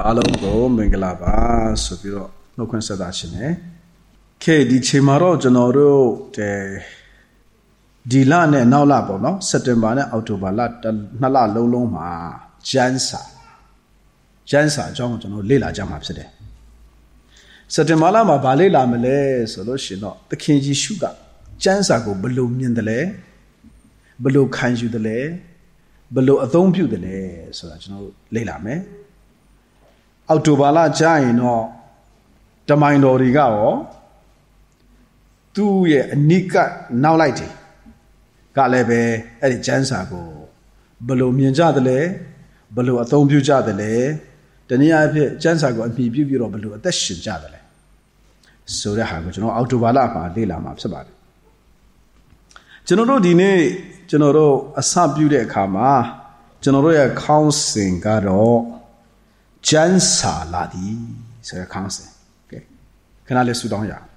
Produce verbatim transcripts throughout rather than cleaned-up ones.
Alongo Mengalaba Supiro no consideration. K di Chimaro Genoro de Dilane now labo no September Autobalat Nala Loloma Jansa Jansa John Lila Jam upside. September ma Balela Mele solution the Kinji sugar Jansa go below Mindale below Kanju the lay below a thong pew the lay so that you know Lila me. Autobala Jaino the mind or rigao two ye nika now lighty Galebe at Jansago below Mianja the lay below a thong pew jadele the near Jansago and P. Below below a dash jadele. So the habit, you know, Autobala, de la maps about it. General Dine, General a sub beauty kama, General council gado. Jansa ladi, so council. Okay. Can I let you down here?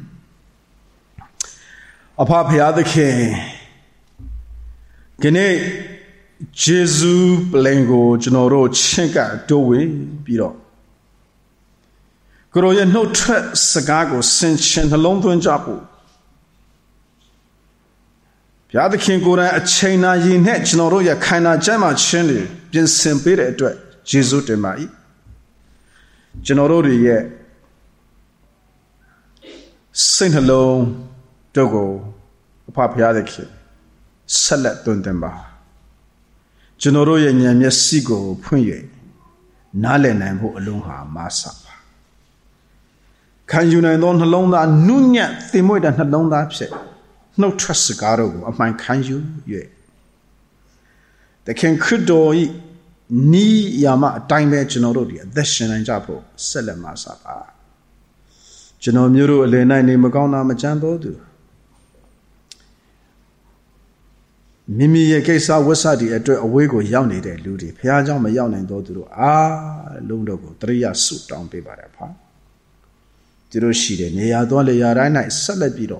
Apart the other king. Gene Jesu Blango, Genoro, Chinka, Doe, Biro. Goroya no tre Sagago, Saint Chen, alone to Japu. The other king go a China yin head, Genoroya, Kana Jama Chenny, Jin Simpere at Jesus de Mai. Generori ye Saint Hello Dogo Papiadiki Salet Dundemba Generoya Nyamya Sigo Punye Nale Nambo Alunha Masapa. Can you know non alone Nunya Thimoid and alone upset? No trust Garo of mine can you ye. The king could do Ni Yama time Genorodia, the Shin and Japo, Selemasapa. Geno Muru Elena Magona Majambo do. Mimi Kesa Wasadi at a wego yawny de Ludi, Piajama Yawn and Dodo, ah, Lundogo, Tria suit down paper apart. Tiroshi, Nea Dole Yarana, Salabido.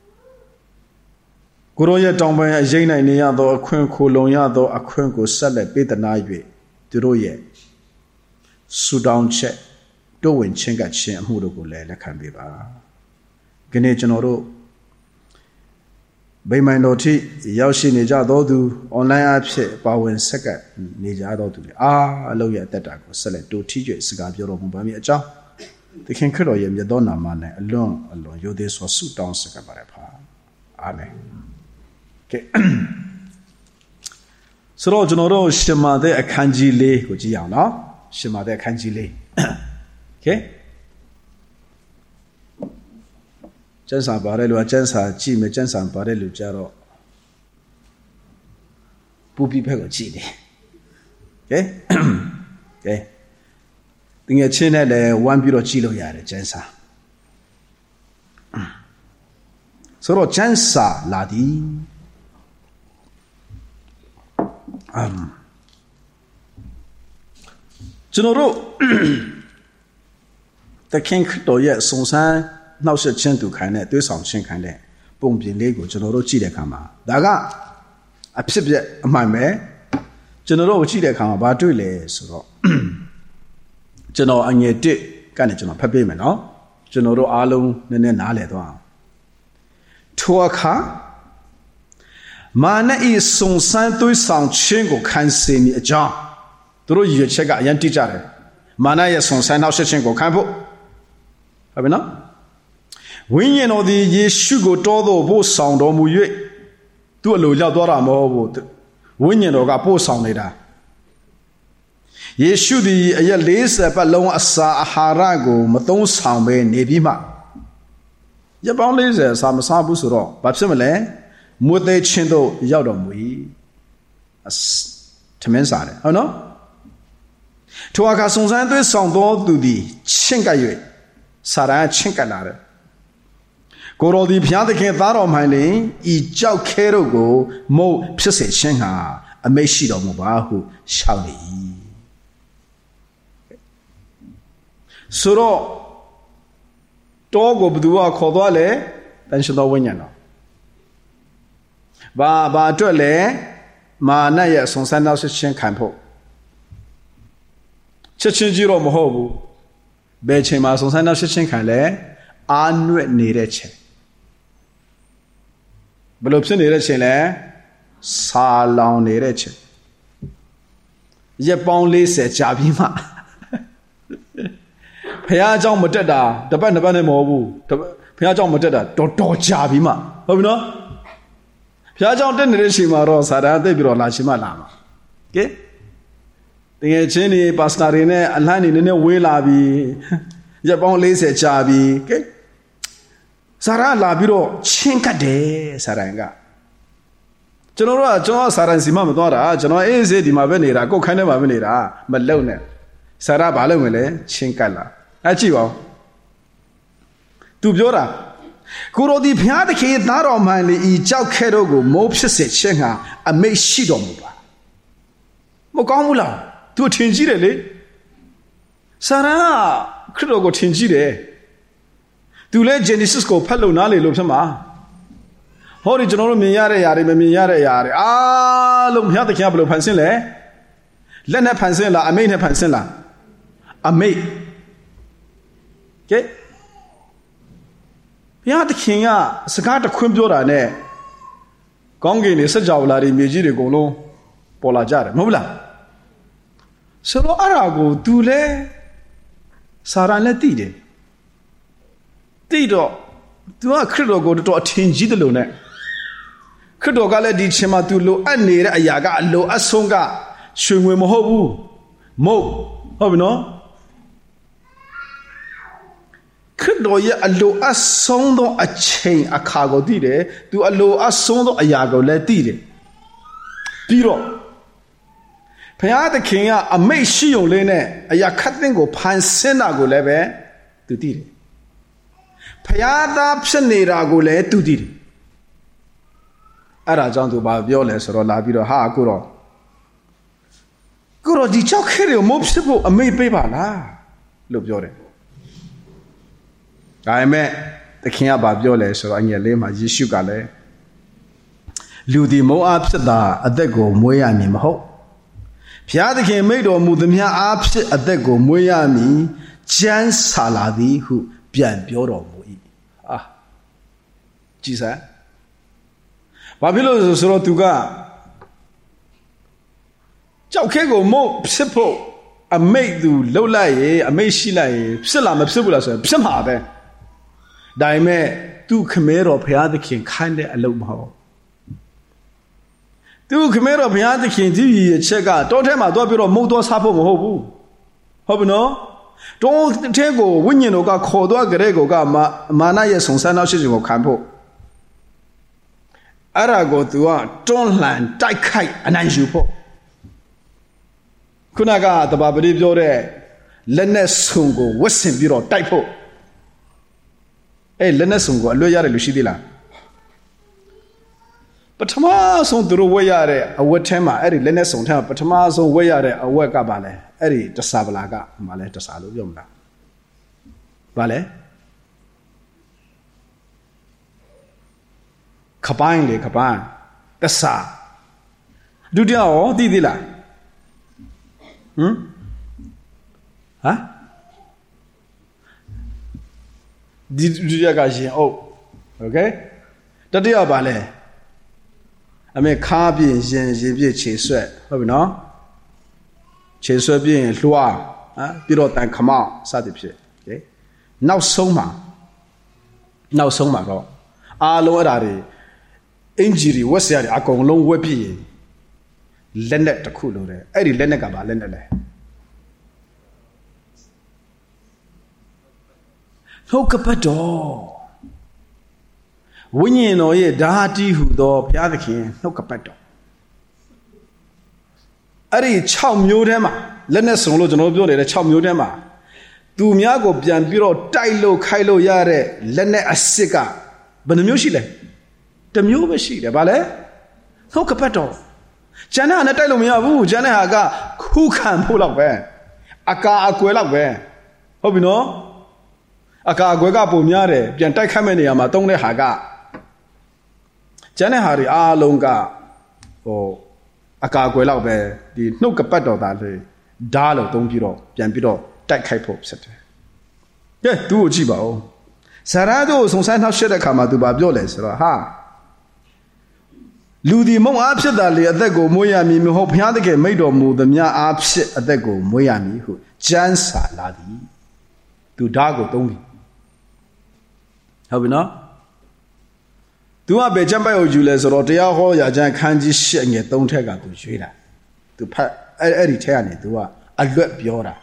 Goroya down by a Jana Neado, a quenco Lonyado, a quenco salad, bit the night. Duroye Sudan check, doing chinga chin, Murugo la can be ba. Ganejanoro Bay my noti, Yashi Nija do online apps, Bowen Saka, Nija do. Ah, Loya that I go select do teach cigar bureau Mubami a job. The king could yam Yadona man alone, alone, you this was Sudan Sakabarapa. Amen. Okay. So, General Shimade a kanji le, which is now Shimade a kanji le. Okay? Jensan Barelu, Jensa, Jim, Jensan Barelu Jaro Pupi Pego Chili. Okay? Okay. Think a chin one bureau chilo yard, Jensa. So, Jensa Ladi. Um, General, the king do yet so san, now said Chen to kind of do some Chen kind of bumping Lego, General Chile Kama. Daga, a pip my man, General Chile Kama, but do lay so. General and ye did, can it, General Pepperman, no? General Alum, Nene Nale. Tuaka. Mana is son santo sound chingo can see me a jar. Through you check out Yanti Jare. Mana is son san now chingo campo. Have you know? When you know the ye sugar todo bo sound or muye. Do a loya dora more. When you know got bo sound later. Ye should be a lace up along a sa harago, maton sound by Nebima. Your bound lasers some sabusuro, but similar. Mute Chindo Yadom as Temensare. Oh no? To a Casonzando Sando do the Chinkaye, Sara Chinkalare. Goro di Piatake Varo Mile, E. Jau Kerogo, Mo Pisse Chenha, a Meshido Mobahu, Shauli. Suro Dog of Dua Codale, then should know when you know. Ba ba dole ma na ye song san dao shi chen kan po ချက်ချင်းကြီးတော့မဟုတ်ဘူးဘယ်ချိန်မှာစုံစမ်းနောက်ချက်ချင်းခံလဲအာနွဲ့နေတဲ့ချိန်ဘယ်လိုဖြစ်နေတဲ့ချိန်လဲစာလောင်နေတဲ့ချိန်ရက်ပေါင်းလေးဆယ်ကြာပြီးမှဖះเจ้าမတက်တာတပတ်နှစ်ပတ်နဲ့မဟုတ်ဘူးဖះเจ้าမတက်တာတော်တော်ကြာပြီးမှဟုတ်ပြီနော်ဖះเจ้าတက်နေတဲ့ချိန်မှာတော့စာတန်သိပြီးတော့လာချိန်မှလာမှာကဲတကယ်ချင်းဒီပါစတာတွေနဲ့အလှမ်းနေနည်းနည်းဝေးလာပြီးရက်ပေါင်းလေးဆယ်ကြာပြီးကဲစာရန်လာပြီးတော့ချင်းကတ်တယ်စာရန်ကကျွန်တော်တို့ကကျွန်တော်စာရန်စီမမသွားတာကျွန်တော်အေးစေးဒီမှာပဲနေတာကိုယ်ခိုင်းနေမှာပဲနေတာမလုံနဲ့စာရဘာလုပ်မလဲချင်းကတ်လာအဲ့ကြည့်ပါဦးသူပြောတာကိုရိုဒီဘုရားသခင်သားတော်မှန်လေဤကြောက်ခဲတော့ကိုမိုးဖြစ်စေခြင်းဟာအမိတ်ရှိတော်မူပါမကောင်းဘူးလားသူထင်ကြီးတယ်လေစာရန်ကခရစ်တော်ကိုထင်ကြီးတယ်သူလဲ Genesis ကိုဖတ်လို့နားလေလို့ဖြစ်မှာဟောဒီကျွန်တော်တို့မြင်ရတဲ့ຢာတွေမမြင်ရတဲ့ຢာတွေအားလုံးဘုရားသခင်ကဘယ်လိုဖန်ဆင်းလဲလက်နဲ့ဖန်ဆင်းလားအမိတ်နဲ့ဖန်ဆင်းလားအမိတ်ကဲဘုရားသခင်ကစကားတခွန်းပြောတာနဲ့ကောင်းကင်တွေစကြဝဠာတွေမြေကြီးတွေအကုန်လုံးပေါ်လာကြတယ်မဟုတ်လားဆိုတော့အဲ့ဒါကိုသူလဲစာရန်လည်းသိတယ်သိတော့သူကခရစ်တော်ကိုတော်တော်အထင်ကြီးတယ်လို့ ਨੇ ခရစ်တော်ကလည်းဒီချိန်မှာသူလိုအပ်နေတဲ့အရာကအလိုအဆုံးကရွှေငွေမဟုတ်ဘူးမဟုတ်ဟုတ်ပြီနော်ခရစ်တော်ရဲ့အလိုအဆုံးသောအချိန်အခါကိုသိတယ်သူအလိုအဆုံးသောအရာကိုလည်းသိတယ်ပြီးတော့ဘုရားသခင်ကအမိတ်ရှိုံလေးနဲ့အရာခတ်သိမ်းကိုဖန်ဆင်းတာကိုလည်းပဲသူသိတယ်ဖျားသားဖြစ်နေတာကိုလည်းသူသိတယ်အဲ့ဒါကြောင့်သူဘာပြောလဲဆိုတော့လာပြီးတော့ဟာကိုတော့ကိုတော့ဒီချောက်ခဲတွေကိုမဖြစ်ဖို့အမိတ်ပေးပါလားလို့ပြောတယ်ဒါပေမဲ့သခင်ကဘာပြောလဲဆိုတော့အငယ်လေးမှာယေရှုကလည်းလူဒီမုန်းအားဖြစ်တာအသက်ကိုမွေးရမည်မဟုတ်ဘုရားသခင်မိန့်တော်မူသမျှအားဖြင့်အသက်ကိုမွေးရမည်ကျမ်းစာလာသည်ဟုပြန်ပြောတော်မူ၏အာကြည်စမ်းဘာဖြစ်လို့ဆိုတော့သူကကြောက်ခဲကိုမုန်းဖြစ်ဖို့အမိတ်သူလှုပ်လိုက်ရေအမိတ်ရှိလိုက်ရေဖြစ်လာမဖြစ်ဘူးလားဆိုရင်ဖြစ်မှာပဲဒါပေမဲ့သူခမဲတော်ဘုရားသခင်ခိုင်းတဲ့အလုပ်မဟုတ်သူခမဲတော်ဘုရားသခင်ကြီးရဲ့ချက်ကတောထဲမှာတော့ပြီးတော့မုန်းတော့စားဖို့မဟုတ်ဘူးဟုတ်ပြီနော်တောထဲကိုဝိညာဉ်တော်ကခေါ်သွားကြတဲ့ကောကမာနရဲ့ဆုံဆန်းနောက်ရှိခြင်းကိုခံဖို့အဲ့ဒါကိုသူကတွန်းလှန်တိုက်ခိုက်အနိုင်ယူဖို့ခုနကတဘာပတိပြောတဲ့လက်နဲ့ဆုံကိုဝတ်ဆင်ပြီးတော့တိုက်ဖို့အဲ့လက်နဲ့ဆုံကိုအလွတ်ရတယ်လို့ရှိသေးလားပထမဆုံးသူတို့ဝတ်ရတဲ့အဝတ်ထဲမှာအဲ့ဒီလက်နဲ့ဆုံထဲမှာပထမဆုံးဝတ်ရတဲ့အဝတ်ကပါလဲအဲ့ဒီတဆာပလာကမှလဲတဆာလို့ပြောမလားဘာလဲခပိုင်းလေခပိုင်းတဆာဒုတိယရောသိသေးလားဟမ်ဟာဒီဒုတိယကရှင်အုပ်โอเคတတိယပါလဲအမေခါပြင်းရင်ရင်ပြည့်ခြေဆွဲဟုတ်ပြီနော်ခြေဆွဲပြင်းလွှားဟမ်ပြီးတော့တန်ခမောက်စသည်ဖြစ်โอเคနောက်ဆုံးမှာနောက်ဆုံးမှာတော့အားလုံးအဲ့ဓာတွေအင်ဂျီတွေဝက်ဆရာတွေအကုန်လုံးဝက်ပြည့်လက်နဲ့တစ်ခုလို့တဲ့အဲ့ဒီလက်နဲ့ကပါလက်နဲ့လဲနှုတ်ကပတ်တော်ဝိညာဉ်တော်ရဲ့ဓာတိဟုသောဘုရားသခင်နှုတ်ကပတ်တော်အဲ့ဒီ၆မျိုးထဲမှာလက်နဲ့စုံလို့ကျွန်တော်ပြောနေတဲ့၆မျိုးထဲမှာသူများကိုပြန်ပြီးတော့တိုက်လို့ခိုက်လို့ရတဲ့လက်နဲ့အစစ်ကဘယ်နှမျိုးရှိလဲတစ်မျိုးပဲရှိတယ်ဗါလဲနှုတ်ကပတ်တော်ကျန်တဲ့ဟာနဲ့တိုက်လို့မရဘူးကျန်တဲ့ဟာကခုခံဖို့လောက်ပဲအကာအကွယ်လောက်ပဲဟုတ်ပြီနော်အကာအကွယ်ကပုံများတယ်ပြန်တိုက်ခတ်မဲ့နေရာမှာတုံးတဲ့ဟာကကျန်တဲ့ဟာတွေအားလုံးကဟိုအကာအကွယ်လောက်ပဲဒီနှုတ်ကပတ်တော်သားလေဒါလို့သုံးပြီးတော့ပြန်ပြီးတော့တိုက်ခိုက်ဖို့ဖြစ်တယ်ကဲသူ့ကိုကြည့်ပါဦးဇာရတို့စုံစမ်းနှောက်ယှက်တဲ့ခါမှာသူဘာပြောလဲဆိုတော့ဟာလူဒီမုံအားဖြစ်တာလေအသက်ကိုမွေးရမည်မဟုတ်ဘုရားသခင်မိန့်တော်မူသမျှအားဖြင့်အသက်ကိုမွေးရမည်ဟုကျမ်းစာလာသည်သူဓာတ်ကိုသုံးပြီဟုတ်ပြီနော်သူကဘယ်ကျမ်းပိုက်ကိုယူလဲဆိုတော့တရားဟောရာကျမ်းခန်းကြီးရှစ်ငယ်သုံးထက်ကသူရွေးတာသူဖတ်အဲ့အဲ့ဒီထက်ကနေသူကအလွတ်ပြောတာ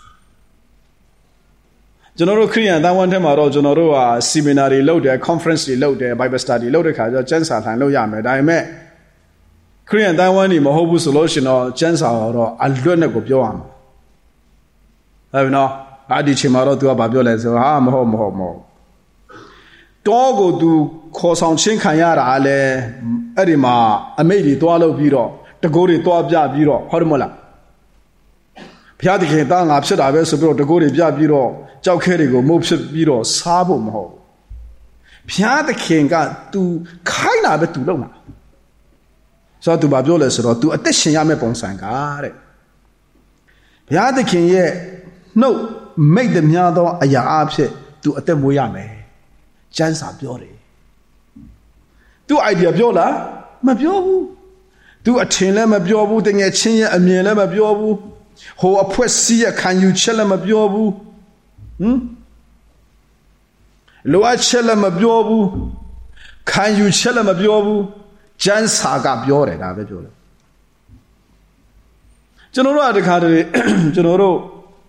ကျွန်တော်တို့ခရိယန်တန်ဝန်ထဲမှာတော့ကျွန်တော်တို့ဟာ seminar တွေလုပ်တယ် conference တွေလုပ်တယ် Bible study လုပ်တဲ့ခါကျတော့ကျမ်းစာထိုင်လုပ်ရမယ်ဒါပေမဲ့ခရိယန်တန်ဝန်တွေမဟုတ်ဘူးဆိုလို့ရှင်တော့ကျမ်းစာတော့အလွတ်နဲ့ကိုပြောရမှာဟုတ်ပြီနော်အဲ့ဒီချိန်မှာတော့ तू ကဘာပြောလဲဆိုဟာမဟုတ်မဟုတ်မဟုတ်တောကို तू ခေါ်ဆောင်ချင်းခံရတာလဲအဲ့ဒီမှာအမိတ်တွေတွားလုပ်ပြီးတော့တကိုးတွေတွားပြပြီးတော့ဟုတ်တယ်မဟုတ်လားဘုရားသခင်သားငါဖြစ်တာပဲဆိုပြီးတော့တကိုးတွေပြပြီးတော့ကြောက်ခဲတွေကိုမုတ်ဖြစ်ပြီးတော့စားဖို့မဟုတ်ဘုရားသခင်က तू ခိုင်းတာပဲ तू လုပ်မှာဆိုတော့ तू ဘာပြောလဲဆိုတော့ तू အသက်ရှင်ရမယ့်ပုံစံကတဲ့ဘုရားသခင်ရဲ့နှုတ်မိတ်သည်များသောအရာအဖြစ် तू အသက်မွေးရမယ်ကျမ်းစာပြောတယ် तू idea ပြောလားမပြောဘူး तू အထင်လည်းမပြောဘူးတကယ်ချင်းရဲ့အမြင်လည်းမပြောဘူးဟိုအဖွဲစီးရခံယူချက်လည်းမပြောဘူးဟမ်လိုအပ်ချက်လည်းမပြောဘူးခံယူချက်လည်းမပြောဘူးကျမ်းစာကပြောတယ်ဒါပဲပြောတယ်ကျွန်တော်တို့ကတခါတည်းကျွန်တော်တို့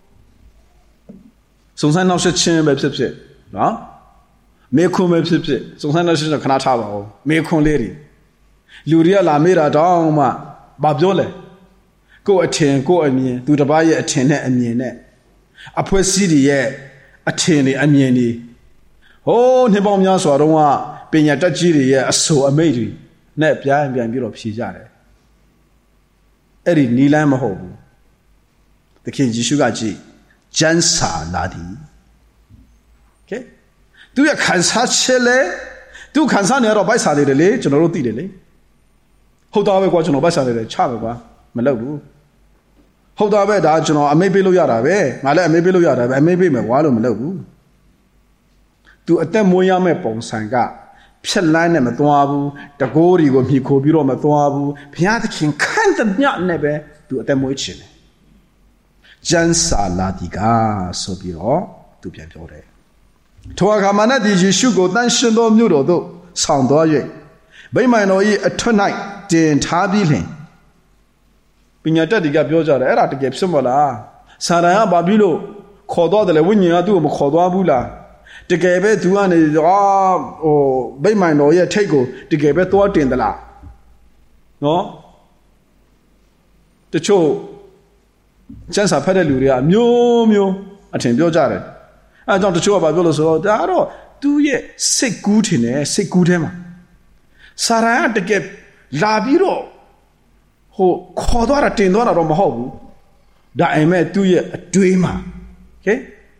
စုံစမ်းနှောက်ယှက်ခြင်းပဲဖြစ်ဖြစ်နော်မေခွန်းပဲဖြစ်ဖြစ်စုံစမ်းနှောက်ယှက်ခြင်းခဏထားပါဦးမေခွန်းလေးတွေလူတွေကလာမေးတာတောင်းမှဘာပြောလဲကိုယ်အထင်ကိုယ်အမြင်သူတစ်ပါးရဲ့အထင်နဲ့အမြင်နဲ့အဖွဲ့အစည်းတွေရဲ့အထင်တွေအမြင်တွေဟိုးနှစ်ပေါင်းများစွာတုန်းကပညာတတ်ကြီးတွေရဲ့အဆိုအမိတ်တွေနဲ့ပြန်ပြန်ပြီးတော့ဖြေကြတယ်အဲ့ဒီနီလန်းမဟုတ်ဘူးသခင်ယေရှုကကြည့်ကျမ်းစာလာသည်โอเคသူရဲ့ခံစားချက်လေသူခံစားနေတော့ဗိုက်စာတယ်လေကျွန်တော်တို့သိတယ်လေဟုတ်သားပဲကွာကျွန်တော်ဗိုက်စာတယ်ချပဲကွာမလုပ်ဘူးဟုတ်သားပဲဒါကျွန်တော်အမိတ်ပေးလို့ရတာပဲငါလည်းအမိတ်ပေးလို့ရတာပဲအမိတ်ပေးမယ်ကွာလို့မလုပ်ဘူးသူအသက်မွေးရမယ့်ပုံစံကဖြက်လန်းနဲ့မသွားဘူးတကိုးတွေကိုမြှီခိုပြီးတော့မသွားဘူးဘုရားသခင်ခန့်တဲ့မြတ်နဲ့ပဲသူအသက်မွေးခြင်းတယ်ကျမ်းစာလာဒီကဆိုပြီးတော့သူပြန်ပြောတယ်ထိုအခါမှာနဲ့ဒီယေရှုကိုတန်ရှင်သောမြို့တော်သို့ဆောင်သွား၍ဗိမာန်တော်၏အထွတ်၌တင်ထားပြီးလျှင်ပညာတတ်တွေကပြောကြတယ်အဲ့ဒါတကယ်ဖြစ်မလားဆာရန်ကဘာဖြစ်လို့ခေါ်သွားတယ်လဲဝိညာဉ်ကသူ့ကိုမခေါ်သွားဘူးလားတကယ်ပဲသူကနေအာဟိုဗိမာန်တော်ရဲ့ထိတ်ကိုတကယ်ပဲသွားတင်သလားနော်တချို့ကျမ်းစာဖတ်တဲ့လူတွေကမျိုးမျိုးအထင်ပြောကြတယ်အဲကြောင့်တချို့ကဘာပြောလို့ဆိုတော့ဒါကတော့သူ့ရဲ့စိတ်ကူးထင်တယ်စိတ်ကူးထဲမှာဆာရန်ကတကယ်လာပြီးတော့ဟိုခေါ်သွားတာတင်သွားတာတော့မဟုတ်ဘူးဒါအိမ်မဲ့သူ့ရဲ့အတွေးမှာโอเค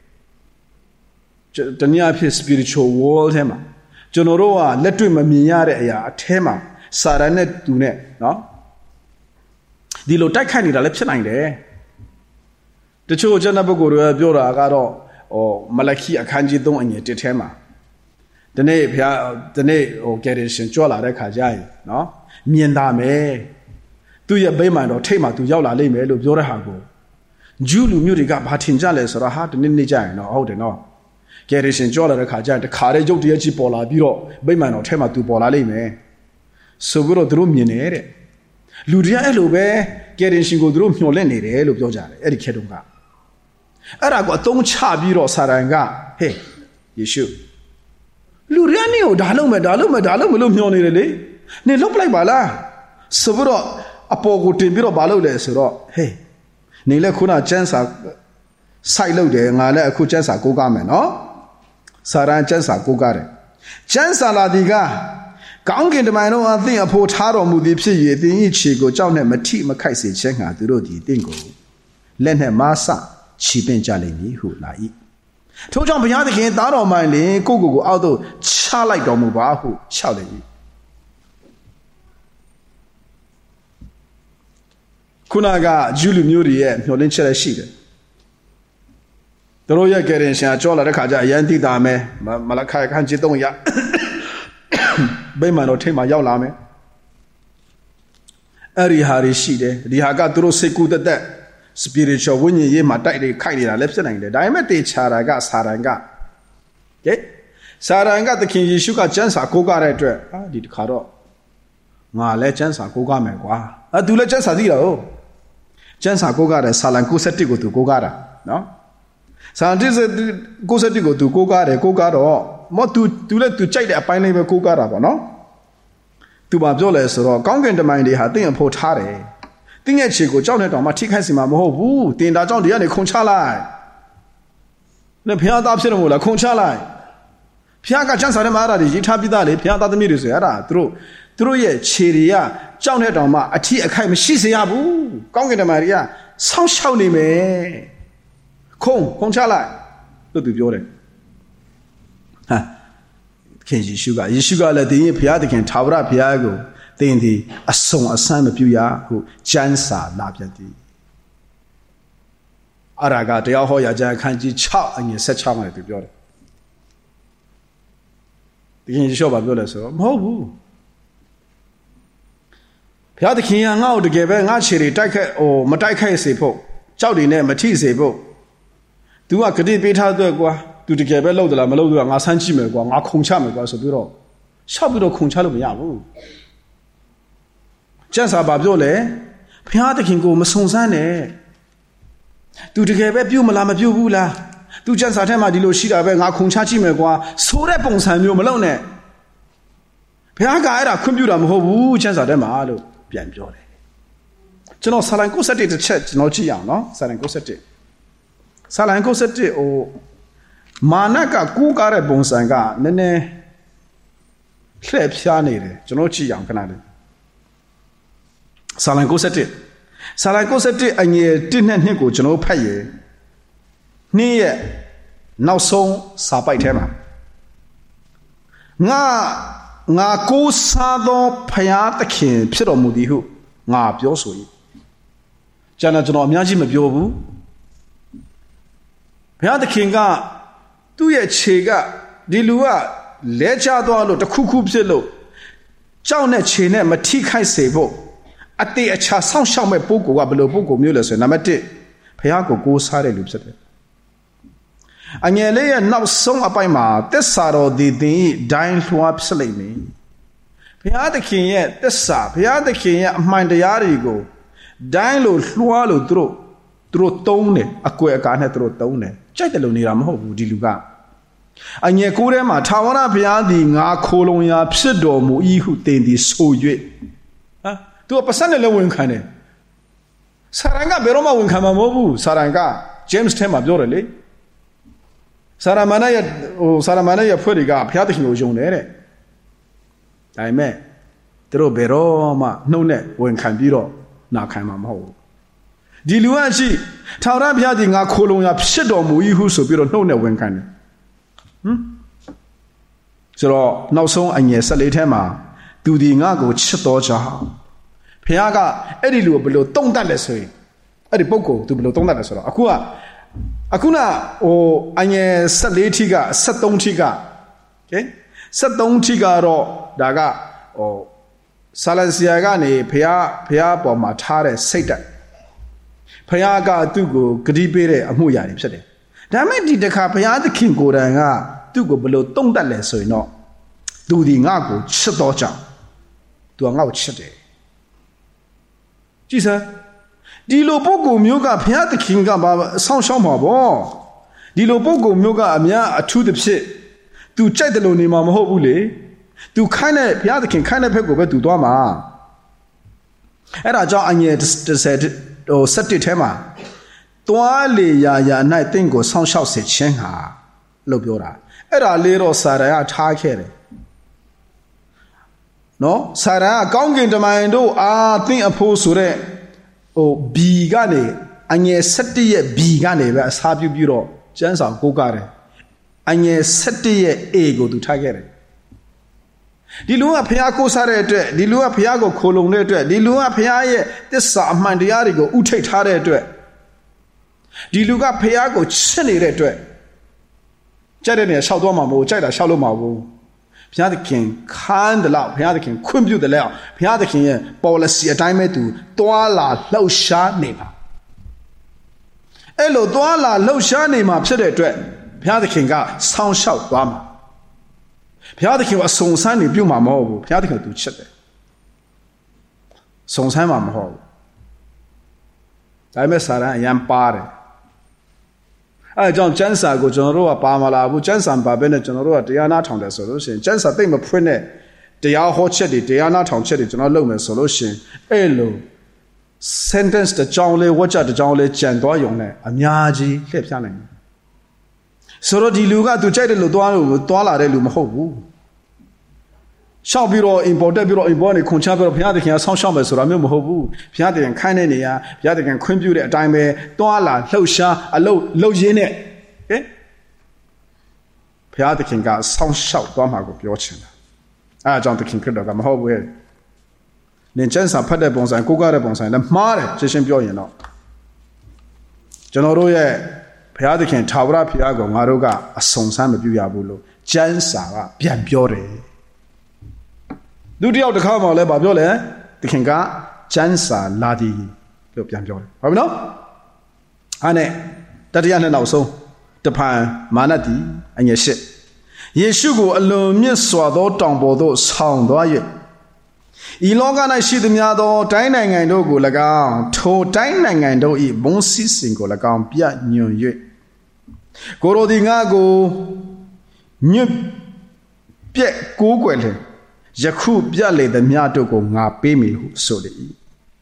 တနည်းအားဖြင့် spiritual world ထဲမှာကျွန်တော်တို့ကလက်တွေ့မမြင်ရတဲ့အရာအထဲမှာစာရန်နဲ့သူနဲ့နော်ဒီလိုတိုက်ခိုက်နေတာလည်းဖြစ်နိုင်တယ်တချို့ကျမ်းပုဂ္ဂိုလ်တွေပြောတာကတော့ဟိုမလခိအခန်းကြီးသုံးအငယ်တစ်ထဲမှာဒီနေ့ဘုရားဒီနေ့ဟိုကယ်တင်ရှင်ကြွလာတဲ့ခါကျရင်နော်မြင်တာမယ်သူ့ရဲ့ဗိမာန်တော်ထိတ်မှာသူရောက်လာလိမ့်မယ်လို့ပြောတဲ့ဟာကိုဂျူးလူမျိုးတွေကဘာထင်ကြလဲဆိုတော့ဟာဒီနေ့နေ့ကျရင်တော့ဟုတ်တယ်နော်ကယ်ရှင်ကြောလာတဲ့ခါကျရင်တခါတည်းရုပ်တရက်ကြီးပေါ်လာပြီးတော့ဗိမာန်တော်ထဲမှာသူပေါ်လာလိမ့်မယ်ဆိုပြီးတော့သူတို့မြင်နေတဲ့လူတွေကအဲ့လိုပဲကယ်ရှင်ကိုသူတို့မျှော်လင့်နေတယ်လို့ပြောကြတယ်အဲ့ဒီခေတ်တုန်းကအဲ့ဒါကိုအသုံးချပြီးတော့ဆာရန်ကဟေးယေရှုလူတွေကနေကိုဒါလုပ်မယ်ဒါလုပ်မယ်ဒါလုပ်မယ်လို့မျှော်နေတယ်လေနေလုတ်ပလိုက်ပါလားဆိုပြီးတော့အပေါ်ကိုတင်ပြီးတော့မလုပ်လဲဆိုတော့ဟေးနေလဲခုနကျန်းစာစိုက်လုပ်တယ်ငါလည်းအခုကျန်းစာကိုးကားမယ်နော်ဆာရန်ကျန်းစာကိုးကားတယ်ကျန်းစာလာဒီကကောင်းကင်တမန်တို့အသင်အဖို့ထားတော်မူသည်ဖြစ်၍သင်၏ခြေကိုကြောက်နဲ့မထိမခိုက်စေခြင်းငှာသူတို့သည်သင်ကိုလက်နဲ့မဆချီပင်ကြလိမ့်မည်ဟုလာ၏ထို့ကြောင့်ဘုရားသခင်သားတော်မှန်လင်ကိုကိုကိုအောက်သို့ချလိုက်တော်မူပါဟုလျှောက်လေ၏ Kunaga Julie Muri, no Linchel Sheet. The Royal Gerin, Jola Kaja, Yanti Dame, Malakai Kanjitoya, Bayman or Tema Yalame. Ari Hari Shide, the Hagatro Seku the dead. Spiritual winning ye my daily Kaida left and the diamond Charaga Saranga. Okay? Saranga the king Yishuka Jansa Koga Redre. Ah, did Karo. Ma legends are Koga Megua. I do legends are the Jansa Koga Salanku Setigo to Kogara. No? Santis goes Setigo to Kogare, Kogaro. More to to let to check the pineapple Kogara, no? To Babjoles or Congan the mind they had thing and potare. Think at Chico, John and Matic has him a who, Tinda John the other Conchala. The Piata Absinola, Conchala. Piaga Jansa Mara, the Tabidali, Piata the Mirus, through, through ye, Chiria, John Hedoma, a tea, a kind of Shisiabu, Congan the Maria, some shouting me. Con, Conchala, look to Jordan. Ha, Kenji Sugar, you sugar let the Piata can tower up Piago. Then the a song a son of Puya who Jansa Lapiati Araga, the Ahoya Jankanji Chow and you set Chama to Biola. The king show by Biola so, Mo Piata King out to give an archery, Daka or Mataka Sepo, Chowdy name Matisse. Do I could be how to go to the Gabello de la Melodu and Asanchime, or Concham was a bureau. Shabudo Conchalo Yabu. Jansa Babjole, Piata can go Masonzane. Do the Gabu Malama Bula. Do Jansa Tema di Loshida, Venga Conchachi Megua, so that Bonsan Malone. Piaga era computer Mohu, Jansa Demalo, Bianjole. General Salanco set it to church, no Chia, no? Salanco set it. Salanco set it, or Manaka Kukare Bonsanga, Nene Kleb Sianade, Genochi Yang Canada. Salanco set it. Salanco set it, and ye didn't nickel Geno Paye. Near now so Sabai Tema. Nga Nga go Sado Payat King, Piro Mudihu, Nga Biosui. Jana Jono Miaji Mabiobu Payat Kinga, do ye chega, Dilua, Lejado, the cuckoo zillo. Jonet Chine, Matika Sebo. At the a cha sound shall my book or below book of Mullers and Amate, Piago goes hard and loops at it. And ye lay a now song up by ma, this sorrow did the dying to absolute me. Piata king yet, this sap, Piata king yet, mind the yarigo. Dying low, swallow through, through tone, a queer can't throw tone. Chetaloniram ho, diluga. And ye kurema, Tawana Piadi, Nga Colonia, Pseudo, e who think this so ye. To a person alone can it. Saranga Beroma won't come a mobu, Saranga, James Tema Dorley. Saramanaya or Saramanaya Puriga, Piating Ojonere. I may. Throw Beroma, no net, when can be raw, now come a mo. Diluanchi, Tara Piading a Colonia Pseudo, we who so be no net when can. Hm? So now so and yes, a late tema, do the Nago Chitoja. Piaga, Edilu below Tonda Edi Boko to below Tonda Aqua Acuna or Anye Saletiga, Saton Tiga. Okay? Saton Tigaro, Daga, or Salansiagani, Pia, Pia, or Matare, Satan. Piaga, Dugo, Gribere, Amuya, said it. Damn the Capia, the king go down, Dugo below Tonda Lesso, no. Do the Nago, Chitoja. Do an out chitty. Jesus, Dilo Bogo Muga Piat Kinga San Shama. Dilo Bogo Muga Amia a two the pit. Do Chetaloni Mamma Hobule. Do kind of Piat kind of pego to Doma. And I joined yet said, or set it Tema. Toile ya ya night thing go San Shao said Shenha. Lobiora. Era little Sarah Tarkere. No, Sarah, gong in the mind, oh, ah, think a post oh, bigane, and ye set ye bigane, as have you bureau, Jansa, go gare, and ye set ye ego to Tagare. ဒီလူကဖျားကိုးစားတဲ့အတွက်ဒီလူကဖျားကိုခိုလုံတဲ့အတွက်ဒီလူကဖျားရဲ့သစ္စာအမှန်တရားတွေကိုဥထိတ်ထားတဲ့အတွက်ဒီလူကဖျားကိုချစ်နေတဲ့အတွက်ကြိုက်တဲ့နေရာရှောက်သွားမှာမဟုတ်ကြိုက်တာရှောက်လို့မဟုတ်ဘုရားသခင်ခန်းတယ်လို့ဘုရားသခင်ခွင့်ပြုတယ်လို့ဘုရားသခင်ရဲ့ policy အတိုင်းပဲသူတွာလာလှုပ်ရှားနေပါအဲ့လိုတွာလာလှုပ်ရှားနေမှာဖြစ်တဲ့အတွက်ဘုရားသခင်ကဆောင်းလျှောက်သွားမှာဘုရားသခင်ကအစုံစမ်းနေပြုမှာမဟုတ်ဘူးဘုရားသခင်သူချစ်တယ်စုံစမ်းမှာမဟုတ်ဘူးဒါပေမဲ့စာရန်အရန်ပါတယ်အဲကြောင့်ကျမ်းစာကိုကျွန်တော်တို့ကပါမလာဘူးကျမ်းစာပါပဲနဲ့ကျွန်တော်တို့ကတရားနာထောင်တယ်ဆိုလို့ရှိရင်ကျမ်းစာသိမ့်မဖွင့်တဲ့တရားဟောချက်တွေတရားနာထောင်ချက်တွေကျွန်တော်လုပ်မယ်ဆိုလို့ရှိရင်အဲ့လို sentence တစ်ကြောင်းလေးဝတ်ချက်တစ်ကြောင်းလေးကြံသွားရုံနဲ့အများကြီးလှည့်ပြနိုင်တယ်ဆိုတော့ဒီလူကသူကြိုက်တဲ့လူသွားလို့သွားလာတဲ့လူမဟုတ်ဘူးရှောက်ပြီးတော့ import ပြီးတော့ import နေခွန်ချပြီးတော့ဘုရားသခင်ကဆောင်းရှောက်မယ်ဆိုတာမျိုးမဟုတ်ဘူးဘုရားသခင်ခိုင်းတဲ့နေရာဘုရားသခင်ခွင့်ပြုတဲ့အတိုင်းပဲတွာလာလှုပ်ရှားအလုပ်လုပ်ရင်းနဲ့ဟင်ဘုရားသခင်ကဆောင်းရှောက်သွားမှာကိုပြောချင်တာအဲအကြောင်းသခင်ခရစ်တော်ကမဟုတ်ဘူးလေနင်ကျမ်းစာဖတ်တဲ့ပုံစံကိုးကားတဲ့ပုံစံလည်းမှားတယ်ရှင်းရှင်းပြောရင်တော့ကျွန်တော်တို့ရဲ့ဘုရားသခင်ထာဝရဘုရားကိုငါတို့ကအစုံစမ်းမပြုရဘူးလို့ကျမ်းစာကပြန်ပြောတယ်ဒုတိယတစ်ခါမှလည်းဗာပြောလဲသခင်ကကျမ်းစာလာသည်လို့ပြန်ပြောတယ်ဟုတ်ပြီနော်အဲ့နဲ့တတိယနဲ့နောက်ဆုံးတဖန်မာနတိအငယ်ရှစ်ယေရှုကိုအလွန်မြတ်စွာသောတောင်ပေါ်သို့ဆောင်သွား၍ဤလောက၌ရှိသမျှသောတိုင်းနိုင်ငံတို့ကို၎င်းထိုတိုင်းနိုင်ငံတို့၏ဘုန်းစည်းစိမ်ကို၎င်းပြညွန်၍ကိုရိုဒီငါကိုညွတ်ပြက်ကိုးကွယ်လေယခုပြလေသမျှတို့ကိုငါပေးမည်ဟုဆိုလေ၏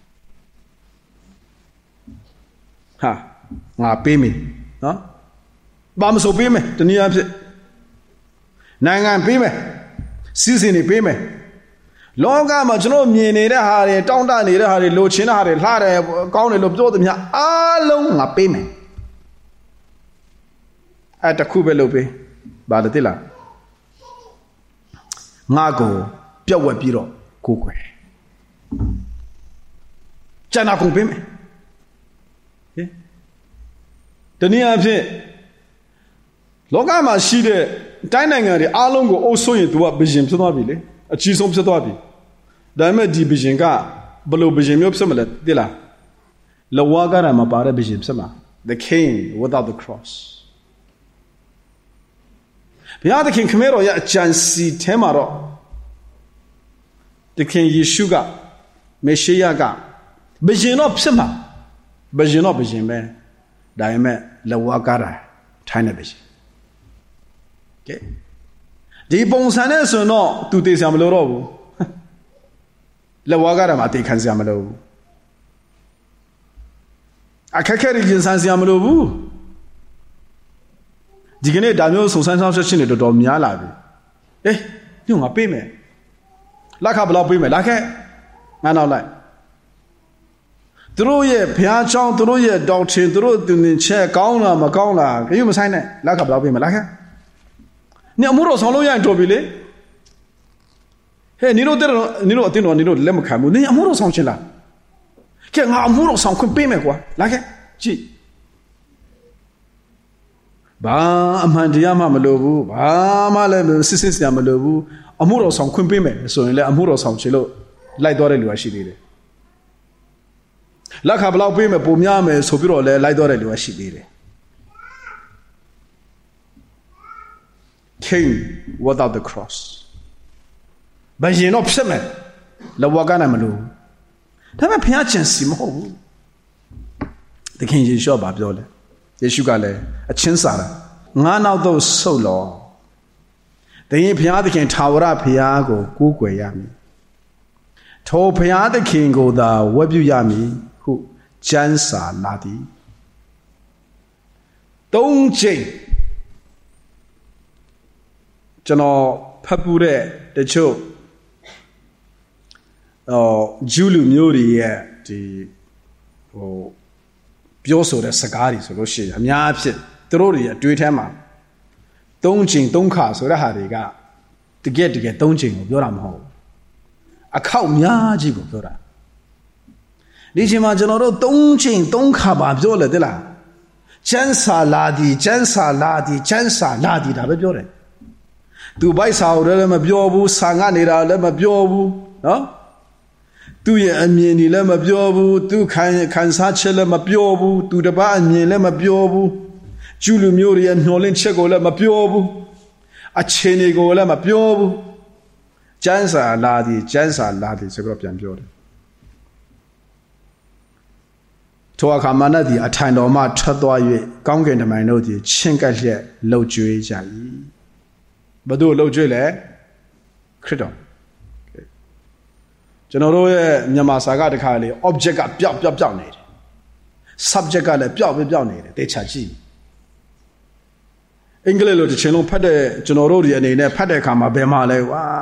ဟာငါပေးမည်နော်ဘာမဆိုပေးမယ်တနည်းအားဖြင့်နိုင်ငံပေးမယ်စီးစိမ်တွေပေးမယ်လောကမှာကျွန်တော်မြင်နေတဲ့ဟာတွေတောင့်တနေတဲ့ဟာတွေလိုချင်တဲ့ဟာတွေလှတယ်ကောင်းတယ်လို့ပြောသမျှအားလုံးငါပေးမယ်အဲ့တခုပဲလုပ်ပေးဘာလဲသိလားငါကိုပြောက်ဝက်ပြီးတော့ကိုယ်ွယ်ကျန်တာကုန်ပေးမယ်ဟင်တနည်းအားဖြင့်လောကမှာရှိတဲ့တိုင်းနိုင်ငံတွေအားလုံးကိုအုပ်စိုးရင်သူကဘီဂျင်ဖြစ်သွားပြီလေအကြီးဆုံးဖြစ်သွားပြီဒါပေမဲ့ဒီဘီဂျင်ကဘယ်လိုဘီဂျင်မျိုးဖြစ်မလဲသိလားလဝါကရမှာပါတဲ့ဘီဂျင်ဖြစ်မှာ the king without the cross ဘုရားသခင်ခမဲတော်ရဲ့အကြံစီထဲမှာတော့သခင်ယေရှုကမေရှိယကဘီဂျင်တော့ဖြစ်မှာဘီဂျင်တော့ဘီဂျင်ပဲဒါပေမဲ့လဝါကရထိုင်းနေဘီဂျင်ကဲဒီပုံစံနဲ့ဆိုတော့သူတည်စရာမလိုတော့ဘူးလက်ဝါးကရမှာတည်ခံစရာမလိုဘူးအခက်ခဲရရင်ဆန်းစရာမလိုဘူးဒီကနေ့ဒါမျိုးစုံစမ်းဆောင်ချက်ချင်းတွေတော်တော်များလာပြီအေးညငါပေးမယ်လက်ခဘလောက်ပေးမယ်လက်ခငါနောက်လိုက်သူတို့ရဲ့ဘုရားကျောင်းသူတို့ရဲ့ဒေါက်ထင်သူတို့တင်တင်ချက်ကောင်းလားမကောင်းလားခရုမဆိုင်နဲ့လက်ခဘလောက်ပေးမယ်လက်ခ你阿姆罗上路也做不了，嘿，你罗得了，你罗得了，你罗来没看么？你阿姆罗上去了，看阿姆罗上困背没过，来看，去。ဘာအမှန်တရားမှမလိုဘူးဘာမှလည်းစစ်စစ်စရာမလိုဘူးအမှုတော်ဆောင်ခွင့်ပေးမယ်ဆိုရင်လည်းအမှုတော်ဆောင်ချင်လို့လိုက်သွားတဲ့လူကရှိသေးတယ်လက်ခါဘလောက်ပေးမယ်ပုံများမယ်ဆိုပြီးတော့လည်းလိုက်သွားတဲ့လူကရှိသေးတယ် King without the cross ဘာရင်တော့ဖြစ်မယ်လဝကနိုင်မလို့ဒါပေမဲ့ဘုရားကျင့်စီမဟုတ်ဘူးသခင်ယေရှုကပြောလဲယေရှုကလည်းအချင်းစာတာငါနောက်တော့ဆုတ်လောတရင်ဘုရားသခင်ထာဝရဘုရားကိုကိုးကွယ်ရမည်ထိုဘုရားသခင်ကိုသာဝတ်ပြုရမည်ဟုကျမ်းစာလာသည်သုံးချိန်ကျွန်တော်ဖတ်ပူတဲ့တချို့အော်ဂျူးလူမျိုးတွေရဲ့ဒီဟိုပြောဆိုတဲ့စကားတွေဆိုလို့ရှိရင်အများအဖြစ်သူတို့တွေအတွေးထဲမှာသုံးချိန်သုံးခါဆိုတဲ့ဟာတွေကတကယ်တကယ်သုံးချိန်ကိုပြောတာမဟုတ်ဘူးအခောက်များကြီးကိုပြောတာဒီချိန်မှာကျွန်တော်တို့သုံးချိန်သုံးခါပါပြောလေတဲ့လားကျန်းစာလာဒီကျန်းစာလာဒီကျန်းစာလာဒီဒါပဲပြောတယ်သူဘိုက်စာကိုလည်းမပြောဘူးဆာငတ်နေတာလည်းမပြောဘူးနော်သူရဲ့အမြင်တွေလည်းမပြောဘူးသူခံခံစားချက်လည်းမပြောဘူးသူတပတ်အမြင်လည်းမပြောဘူးကျူလူမျိုးတွေရဲ့မျောလင့်ချက်ကိုလည်းမပြောဘူးအခြေအနေကိုလည်းမပြောဘူးကျန်းစာလာဒီကျန်းစာလာဒီဆိုတော့ပြန်ပြောတယ်ထိုအခါမနသည်အထိုင်တော်မှထွက်သွား၍ကောင်းကင်တမန်တို့သည်ချင်းကပ်လျက်လှုပ်ကြွေးကြ၏ဘယ်သူလှုပ်ကြွေးလဲခရစ်တော်ကျွန်တော်တို့ရဲ့မြန်မာစာကတခါလေ object ကပျောက်ပျောက်ပျောက်နေတယ် subject ကလည်းပျောက်ပျောက်နေတယ်တေချာကြည့်အင်္ဂလိပ်လိုတစ်ချိန်လုံးဖတ်တဲ့ကျွန်တော်တို့ဒီအနေနဲ့ဖတ်တဲ့အခါမှာဘယ်မှာလဲဝါ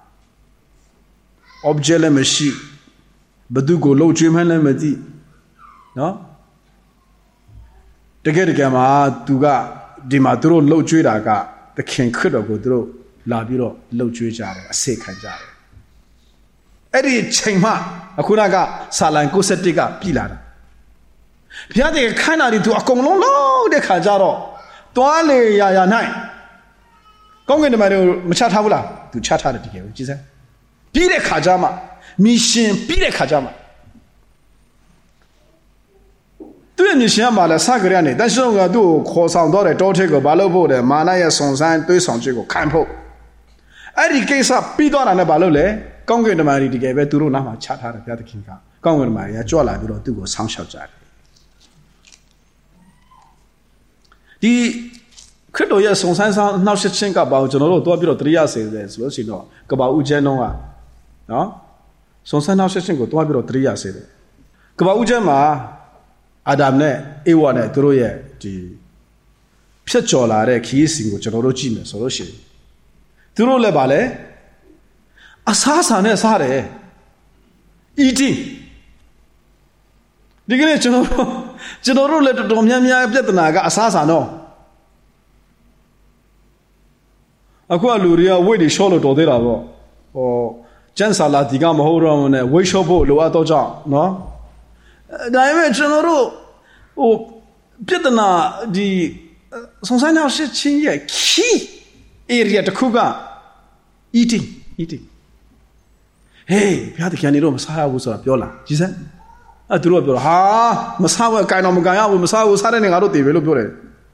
object လည်းမရှိဘယ်သူကိုလှုပ်ကြွေးမှန်းလည်းမသိနော်တကယ်တကယ်မှာသူကဒီမှာသူတို့လှုပ်ကြွေးတာကသခင်ခရစ်တော်ကိုသူတို့လာပြီးတော့လှုပ်ကြွေးကြတယ်အစေခံကြတယ်အဲ့ဒီချိန်မှအခုနကဆာလံကိုစတစ်ကပြည်လာတာဘုရားတကယ်ခိုင်းတာဒီသူအကုန်လုံးလုံးတဲ့ခါကြတော့တွားလေရာရာ၌ကောင်းကင်တမန်တို့မချထားဘူးလားသူချထားတယ်တကယ်ကိုကြည်စမ်းပြီးတဲ့ခါကြမှာမီရှင်ပြီးတဲ့ခါကြမှာသူရဲ့မြင်ရှင်ကမှလည်းစကြရနေတန်ရှင်းကသူ့ကိုခေါ်ဆောင်တော့တယ်တောထက်ကိုဘာလို့ဖို့တယ်မာနရဲ့ဆုံဆန်းတွေးဆောင်ချက်ကိုခံဖို့အဲ့ဒီကိစ္စပြီးသွားတာနဲ့ဘာလို့လဲကောင်းကင်တမန်တွေတကယ်ပဲသူတို့နားမှာချထားတယ်ဘုရားသခင်ကကောင်းကင်တမန်တွေကကြွလာပြီးတော့သူ့ကိုဆောင်းလျှောက်ကြတယ်ဒီခရစ်တော်ရဲ့ဆုံဆန်းဆောင်နှောက်ယှက်ခြင်းကဘာကိုကျွန်တော်တို့တွားပြီးတော့တရိယာစေတယ်ဆိုလို့ရှိရင်တော့ကဘာဦးကျန်းတော့ကနော်ဆုံဆန်းနှောက်ယှက်ခြင်းကိုတွားပြီးတော့တရိယာစေတယ်ကဘာဦးကျန်းမှာအာဒမ်နဲ့အေဝါနဲ့သူတို့ရဲ့ဒီဖြတ်ကျော်လာတဲ့ခရီးစဉ်ကိုကျွန်တော်တို့ကြည့်မယ်ဆိုလို့ရှိရင်သူတို့လည်းဗာလဲအစားဆာနဲ့စားတယ် eating ဒီကနေ့ကျွန်တော်တို့ကျွန်တော်တို့လည်းတော်တော်များများပြဿနာကအစားဆာတော့အခုအလူတွေကဝိတ်တွေရှော့လို့တော်သေးတာပေါ့ဟောကျန်းစာလာဒီကမဟုတ်တော့ဘူးနဲ့ဝိတ်ရှော့ဖို့လိုအပ်တော့ကြောင့်နော်ဒါပေမဲ့ကျွန်တော်တို့ဟိုပြဿနာဒီဆုံဆိုင်နောက်ရှစ်ချင်းရဲ့ key area တစ်ခုက eating eating hey ဘုရားသခင်နေတော့မစားရဘူးဆိုတာပြောလားကြည်စမ်းအဲသူတို့ကပြောတာဟာမစားဘူးအကန်တော့မကန်ရဘူးမစားဘူးစားတဲ့နေငါတို့တည်ပဲလို့ပြောတယ်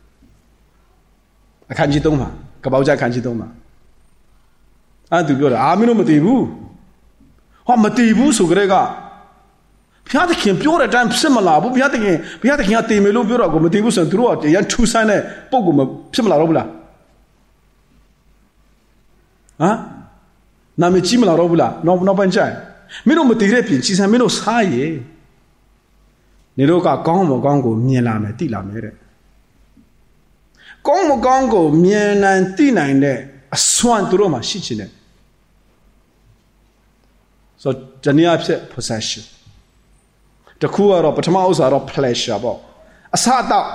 အခန်းကြီးသုံးမှာကပောက်ကြအခန်းကြီးသုံးမှာအဲသူပြောတာအာမင်းတို့မတည်ဘူးဟောမတည်ဘူးဆိုကြတဲ့ကဘုရားသခင်ပြောတဲ့အတိုင်းဖြစ်မလာဘူးဘုရားသခင်ဘုရားသခင်ကတည်မယ်လို့ပြောတော့ကိုမတည်ဘူးဆိုရင်သူတို့ကရန်ထူဆန်းတဲ့ပုံကိုမဖြစ်မလာတော့ဘူးလားဟမ်နာမည်ကြီးမလာတော့ဘူးလားနောက်နောက်ပိုင်းကျရင်မင်းတို့မတည်တဲ့ပြင်ကြီးစံမင်းတို့စားရည်နေတို့ကကောင်းမကောင်းကိုမြင်လာမယ်သိလာမယ်တဲ့ကောင်းမကောင်းကိုမြင်နိုင်သိနိုင်တဲ့အစွမ်းသူတို့မှာရှိချင်တယ်ဆိုတနည်းအားဖြင့် possession တခုကတော့ပထမဥစ္စာတော့ pleasure ပေါ့အစတော့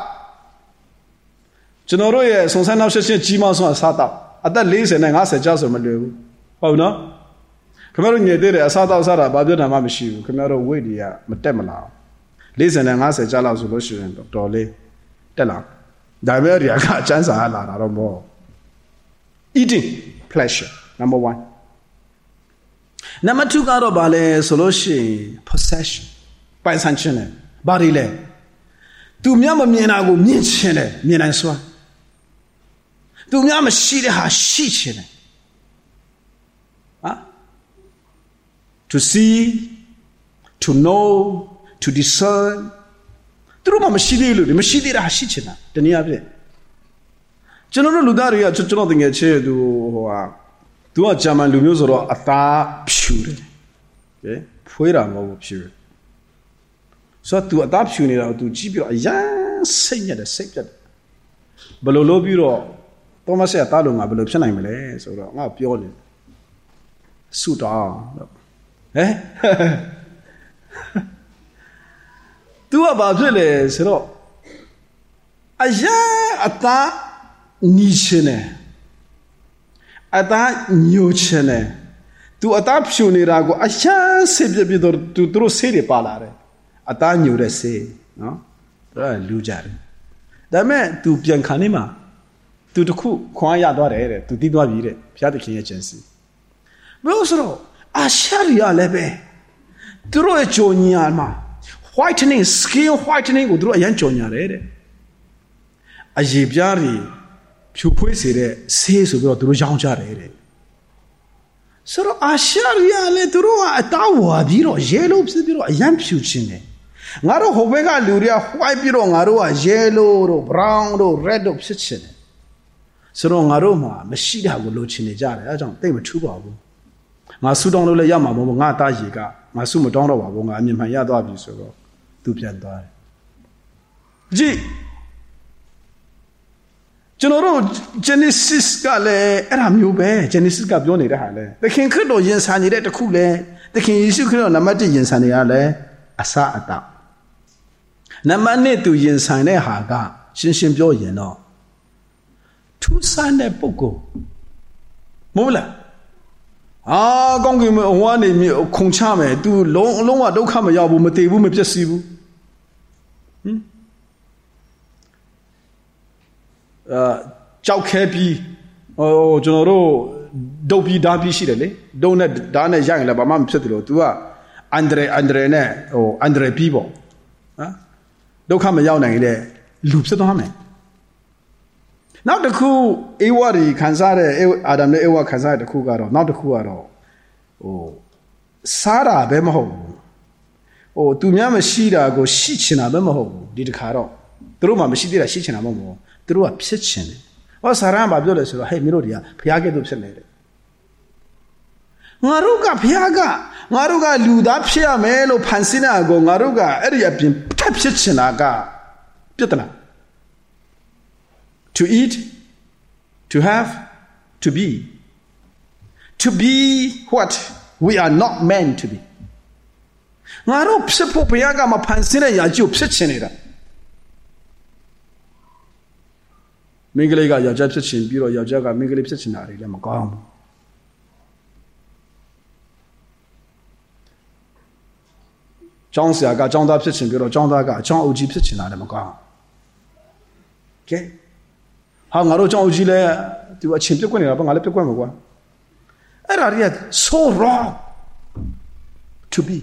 ကျွန်တော်တို့ရဲ့ဆုံဆန်းနောက်ရှင်းကြီးမားဆုံးအစတော့အသက်၄၀နဲ့၅၀ကျော်ဆိုမလွယ်ဘူးဟုတ်နော်ခင်ဗျားတို့ညည်သေးတယ်အစတော့စားတာဘာပြောတာမှမရှိဘူးခင်ဗျားတို့ weight တွေကမတက်မလား၄၀နဲ့၅၀ကျော်လောက်ဆိုလို့ရှိရင်တော်လေးတက်လာဒါပေမဲ့ဒီကအချမ်းစာလာတာတော့ဘော eating pleasure number one number two ကတော့ဗာလဲဆိုလို့ရှိရင် possession ပိုင်ဆိုင်ခြင်းနဲ့ဘာတွေလဲသူများမမြင်တာကိုမြင်ခြင်းနဲ့မြင်နိုင်စွာသူများမရှိတဲ့ဟာရှိခြင်းနဲ့ဟာ to see to know to discern သူတို့မှမရှိသေးလို့မရှိသေးတာရှိခြင်းတာတနည်းအားဖြင့်ကျွန်တော်တို့လူသားတွေကကျွန်တော်တကယ်ချဲသူဟိုဟာသူကဂျာမန်လူမျိုးဆိုတော့အသားဖြူတယ်ကဲဖွေးတာမဟုတ်ဘူးဖြူတယ်ဆိုတော့သူအသားဖြူနေတာကိုသူကြည့်ပြီးတော့အရန်စိတ်ညက်တယ်စိတ်ပြတ်တယ်ဘယ်လိုလုပ်ပြီးတော့သောမတ်ရဲ့အသားလုံးကဘယ်လိုဖြစ်နိုင်မလဲဆိုတော့ငါပြောနေဆူတောင်းဟဲ့သူကဘာဖြစ်လဲဆိုတော့အရန်အသားနီးရှင်တယ် a ta new chene. Tu atap shunira go asha sibje bidor tu tro sere palare. A ta new re se. No? Ra lujar. Dame tu pian kanima. Tu to ku kwaya dore, tu did what you Piat King agency. Rosro, Asharia lebe. Dro a joniama. Whitening, skin whitening would draw a young jonia. A jibjari, Pupuisire, says about Rujanjare. So Asharia le Dura a tawa, biro, yellow, biro, a young puchine. Naro Hovega Luria, white biro, Narua, yellow, brown, or red of Sitchin. So aroma, Mashida will loach in a jar. I don't think two babu. Masudon Yama, Mata Yiga, Masuma Dono, I mean my yard so two pian die. G. General Genesis Gale, and I'm you bear, Genesis Gabioni the Hale. The king could not yen Sani the cool, the king is you on a Mati Sani Ale, Asa Ata. Namane to yen Sane Haga, Shinshim Joy, you know. Two Sunday Poco. Mola. Ah, Gongi one in me, Conchame, do long, long, don't come a yabu, Matebu, Mepsibu. Hm? Uh, Chow Cappy, oh, Jonoro, Dopey Darby Shidley, don't let Dana Yang Labamam Settle to Andre Andre or Andre People. Don't come a young there, loops at home. Now the cool Ewari Kansare Adam Ewa Kazai the Kugaro, not the Kuaro. Oh Sara Bemaho. Oh Tunyama Shida go Shichina Bemaho, did the Caro. Through my Mashida Shichina Momo, through a pitchin. Or Saramba Dollars or Hey Mirodia, Piaga Dupselated. Maruga Piaga, Maruga Ludapsia Melo Pansina go Maruga, Eriapin, Tapsitchinaga, Pitana. To eat, to have, to be. To be what we are not meant to be. Ngaro psepo piaga ma pansina ya ju psichinira. Mingliga ya ja psichin biro ya jaga mingli psichinari le makam. Zhang xia ga zhang da psichin biro zhang da ga zhang oji psichinari makam. Okay? How Narojile to a chimpiquan upon a lepiquan. Era so wrong to be.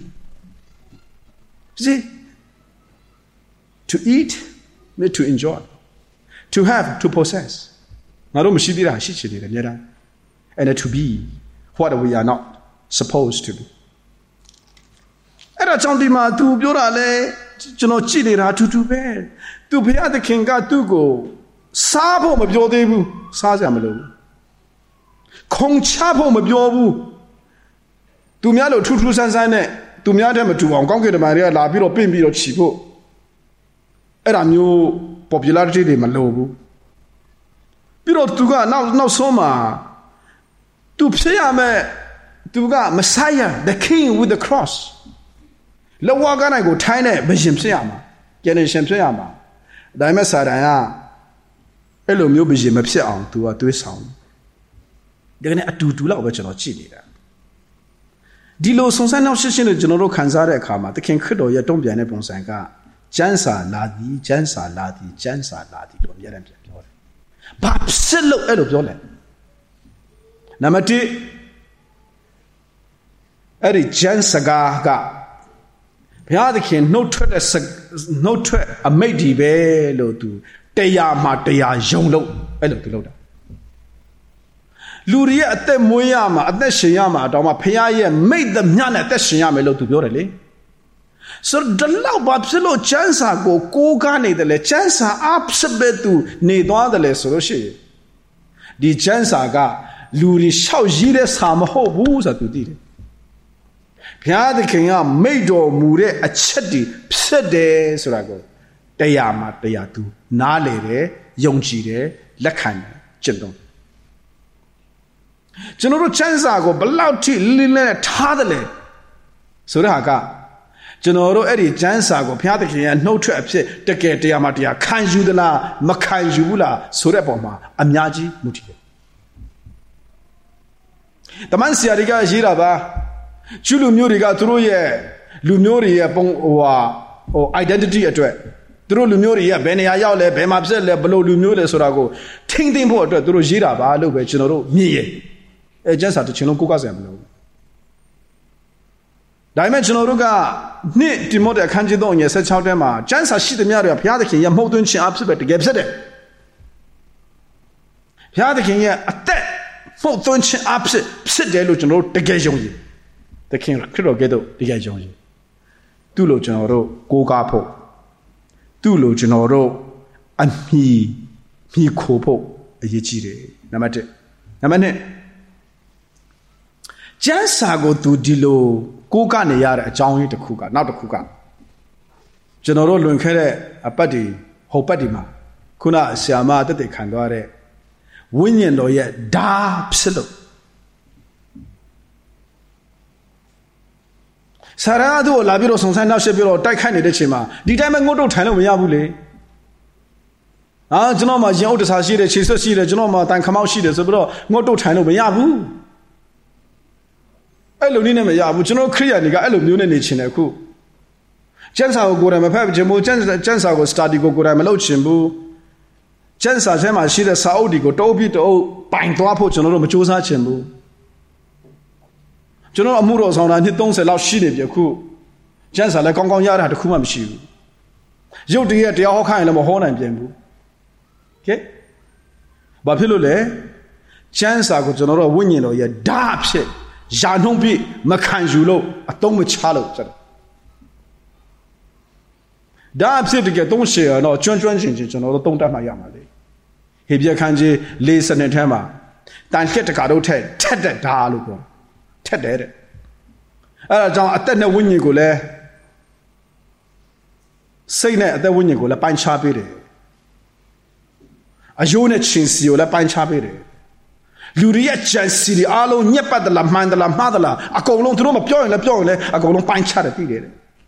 See, to eat, meant to enjoy, to have, to possess. Naromashidira, Shichidira, and to be what we are not supposed to be. Era Chandima to Burale, Genochidira to do bed, to be at the Kinga to go. Sabo ma byo de bu sa ja ma lo khong cha pho ma byo bu tu mya lo thu thu san san ne tu mya de ma tu awng kaung ke de ma de la pi lo pin pi lo chi pho ai da myo popularity de ma lo bu pi lo tu ga naw naw so ma tu phit ya me tu ga Messiah the king with the cross lo wa ga nai ko thai ne ba yin phit ya ma ke ne shin phit ya ma dai ma sa dan ya Hello, you be Jim Epsi to a twist sound. Then a two to love a general chili. Dilo Sonsan of Shishin General Kanzare Kama, the king could or yet don't be an epon sanga. Jansa Ladi, Jansa Ladi, Jansa Ladi, don't get him. Papsilo Edo. Namati Eri Jansaga ga. Piadikin no tread no tread a matey bello to. Teya ma teya yonglo ai lo lo da lu ri ye atet mwe ya ma atet shin ya ma taw ma phaya ye mait the mya ne atet shin ya me lo tu pyo de le so da law ba phit lo chansa ko ko ka ne de le chansa a phit be tu ne twa de le so lo shi di chansa ga lu ri shaw yi de sa ma ho bu so tu ti de phya de kin ya mait do mu de a chet di phit de so ra ko Teya ma teya tu na le de yong ji de let khan chin dongကျွန်တော်တို့ချမ်းစာကိုဘလောက်ထိလင်းလင်းနဲ့ထားတယ်လဲဆိုတဲ့ဟာကကျွန်တော်တို့အဲ့ဒီချမ်းစာကိုဘုရားသခင်ရဲ့နှုတ်ထွက်အဖြစ်တကယ်တရားမှတရားခံယူသလားမခံယူဘူးလားဆိုတဲ့ပုံမှာအများကြီးမူတည်တယ် The man Siariga Jiraba, Julu Muriga Truye, Lunuria Pong or identity at it. Through Lunuria, Benia Yale, Bemabsele, below Lunure Sorago, Ting Ting Porter, through Jiraba, Lube, General, me. A just at the Chinokuka. Dimensional Ruga, Nit Timoda Kanjidonia, said Chaudema, Jansa Shit the Mary of Yadaki, and Modun Chin Absolute to get it. Yadaki, a dead, Modun Chin Absolute, sit there, Luciano, the Gajon. The king of Kirogedo, the Gajon. Tulo Genoro, Gogapo. Tulo Genoro, and me, me copo, a yechire. Namate. Namane. Jansago to Dilo. Kuka ne yare a Johnny the Kuka, not the Kuka. General Lunkere, a buddy, Hopadima, Kuna Siama that they can do it. Winyan no yet, da psilo. Sarado, Labiro, Sonsan, Shebiro, Daikani de Chima, the time I go to Tano Yabule. Ah, Genoma, Yodas Hashi, Chisosi, Genoma, Tankamashi, the Zabro, Moto Tano Yabu. I don't know, which no clear, I don't know any Chinaku. Jensa go to my pap, Jimbo, Jensa go study go to my low chimbu. Jensa Jema, she the Saudi go to to bind to Apo General Machusa chimbu. General Amuros on and he don't say loud shit if you cool. Jensa like Gong Yard had to come up shoe. You dear, the all kind of a horn and jimbu. Okay? But Pilule, Jensa go General Winning or your dark shit. Janumbi, Makanjulo, a Tom with Chalo. Dab said to get don't share no John Johnson or don't have my yamadi. Hibia Kanji, listen and hammer. Dan get the cado ted, ted that dalugo. Ted it. Ah, John, I tell no win you go there. Say that the win you go, la pine chabby. A unit chins you, la pine chabby. Luria City, Alo, Nepa de la Mandala Madala, a colon to Roma Pion, la Pion, a colon pine charity.